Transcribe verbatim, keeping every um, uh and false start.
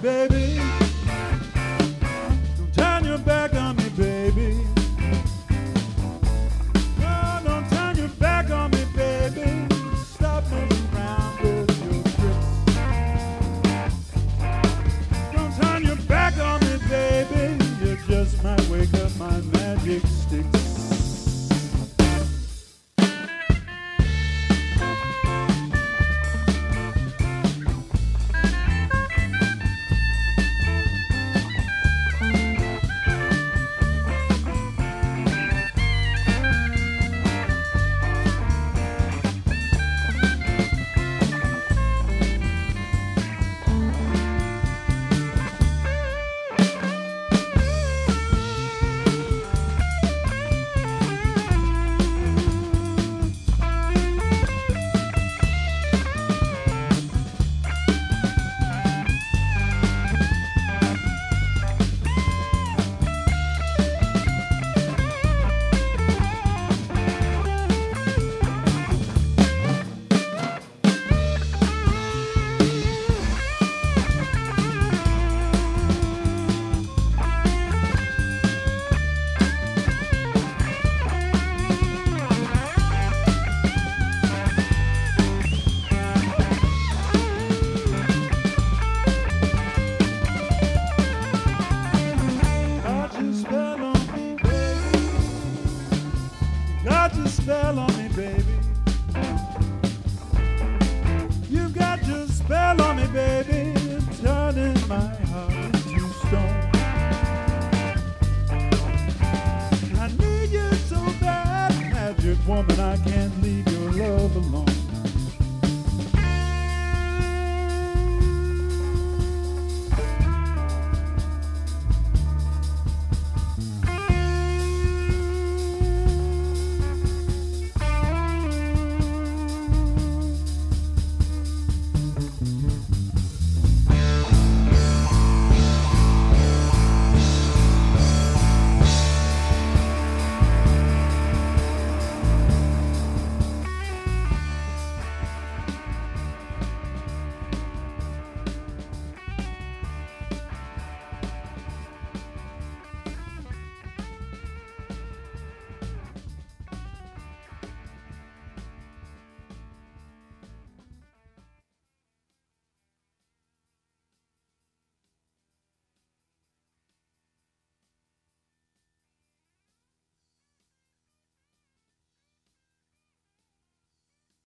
baby. Don't turn your back on me, baby. No, don't turn your back on me, baby. Stop moving around with your tricks. Don't turn your back on me, baby. You just might wake up my magic sticks. Got your spell on me, baby. You got your spell on me, baby. Turning my heart into stone. I need you so bad, magic woman, I can't